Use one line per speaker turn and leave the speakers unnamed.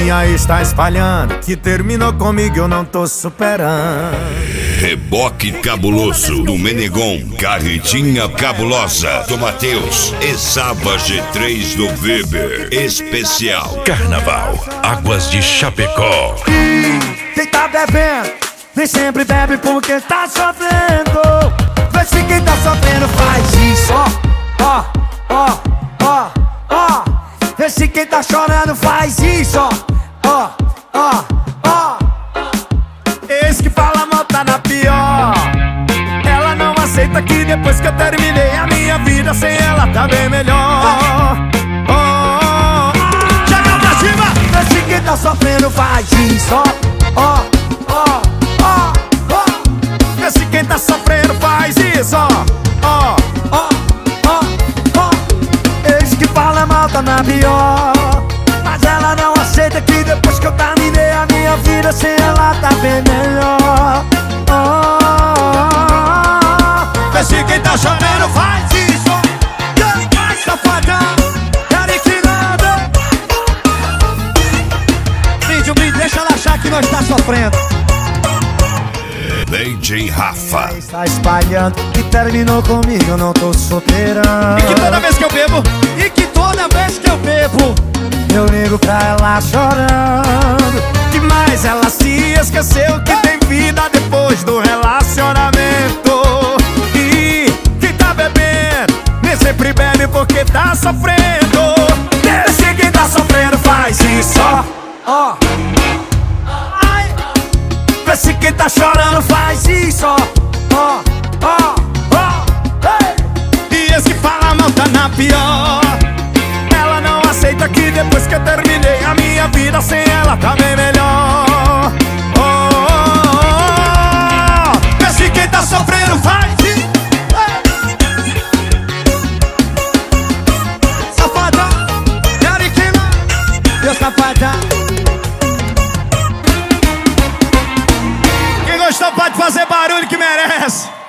minha está espalhando que terminou comigo, eu não tô superando.
Reboque cabuloso do Menegon, Carretinha cabulosa do Matheus e Saba G3 do Weber. Especial Carnaval, Águas de Chapecó.
Quem tá bebendo, nem sempre bebe porque tá sofrendo. Vê se quem tá sofrendo faz isso, ó, ó, ó, ó. Vê se quem tá chorando faz isso, ó, ó, ó. Esse que fala mal tá na pior. Ela não aceita que depois que eu terminei a minha vida sem ela tá bem melhor. Chega pra cima! Vê se quem tá sofrendo faz isso, ó, ó, ó, ó. Vê se quem tá sofrendo faz isso, ó, ó, ó, ó. Esse que fala mal tá na pior. Mas ela não aceita que depois que eu terminei a minha vida sem ela tá bem melhor. Vê se quem tá chorando faz isso. Vai, safadão, cariquinada. Vídeo, me deixa ela achar que nós tá sofrendo.
DJ Rafa.
Está espalhando que terminou comigo, eu não tô solteirão.
E que toda vez que eu bebo,
eu ligo pra ela chorando. Demais ela se esqueceu que tem vida depois do relacionamento. E quem tá bebendo, nem sempre bebe porque tá sofrendo. Esse quem tá sofrendo faz isso, ó, ai. Vê se quem tá chorando faz isso, ó, ó, ó. E esse que fala mal tá na pior. Aceita que depois que eu terminei a minha vida sem ela tá bem melhor. Vê se quem tá sofrendo faz isso. Safadão, Cariquina, meu safadão. Quem gostou pode fazer barulho que merece.